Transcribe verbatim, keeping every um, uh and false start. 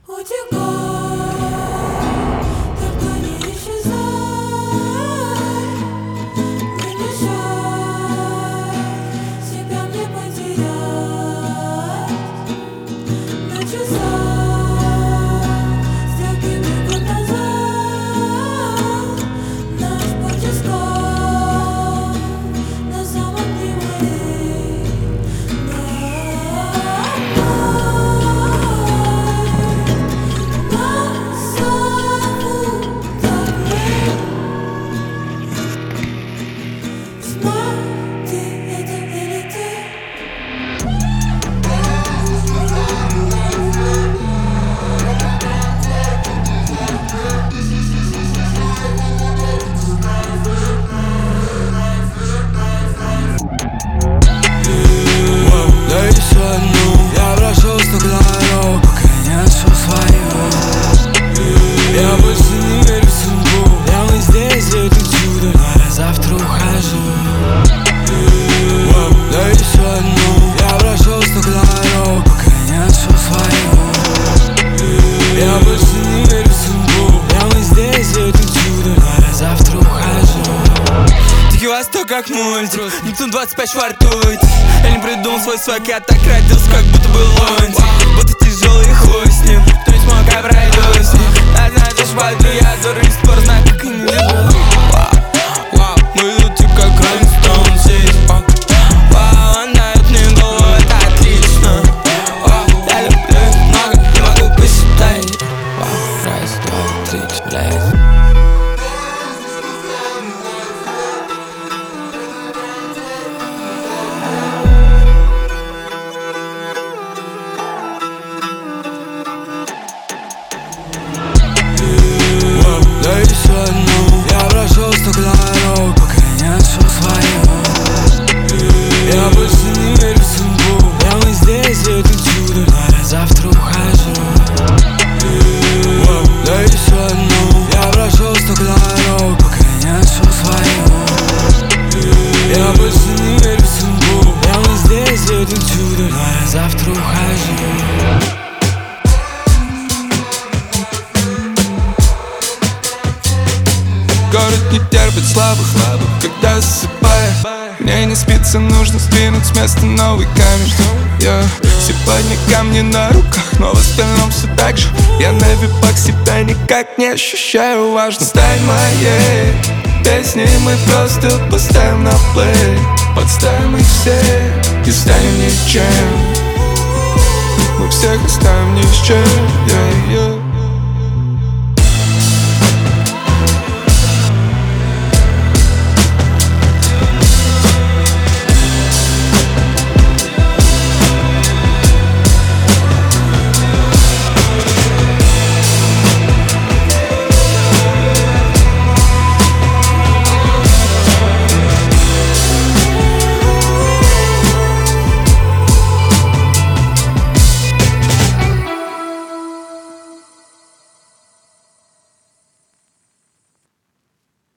Я прошел столько дорог, пока не нашел свою. Я больше не верю в судьбу. Прямо здесь это чудо, но я завтра ухожу. Да еще одну. Я прошел столько дорог, пока не нашел свою. Я больше не верю в судьбу. Прямо здесь это чудо, но я завтра ухожу. Тихий Восток как мультик, Нептун двадцать пять швартует. Я не придумал свой свак, я так родился, как будто был лунтик. Будто тяжелый хуй с ним, кто не смог, я пройду с ним. Я знаю, за швальду, я дурак, до сих пор знаю, как и не люблю. Мы идут типа как Rolling Stones здесь. Вау, она это мне голову, это отлично. Я люблю их много, не могу посчитать. Раз, два, три, четыре. Да еще одну. Я прошел столько дорог, пока не нашел свою. Я больше не верю в судьбу. Прямо здесь это чудо, но я завтра ухожу. Да еще одну. Я прошел столько дорог, пока не нашел свою. Я больше не верю в судьбу. Прямо здесь это чудо, но я завтра ухожу. Город не терпит слабых, когда засыпает. Мне не спится, нужно сдвинуть с места новый камень. yeah. Сегодня камни на руках, но в остальном все так же. Я на випах себя никак не ощущаю важно. Стань моей песней, мы просто поставим на плей. Подставим их все и станем ни с чем. Мы всех оставим ни с чем, yeah, yeah.